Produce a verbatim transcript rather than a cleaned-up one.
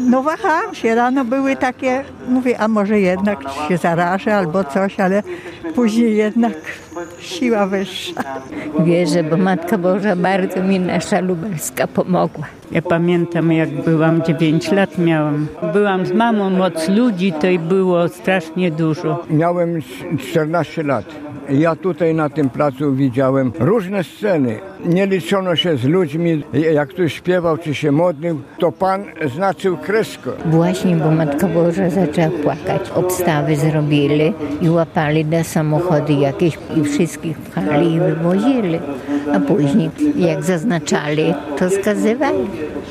No wahałam się, rano były takie, mówię, a może jednak się zarażę albo coś, ale później jednak siła wyższa. Wierzę, bo Matka Boża bardzo mi nasza lubelska pomogła. Ja pamiętam, jak byłam, dziewięć lat miałam. Byłam z mamą od ludzi, to i było strasznie dużo. Miałem czternaście lat. Ja tutaj na tym placu widziałem różne sceny. Nie liczono się z ludźmi, jak ktoś śpiewał czy się modlił, to Pan znaczył kreskę. Właśnie, bo Matka Boża zaczęła płakać. Obstawy zrobili i łapali na samochody jakieś i wszystkich pchali i wywozili. A później, jak zaznaczali, to skazywali.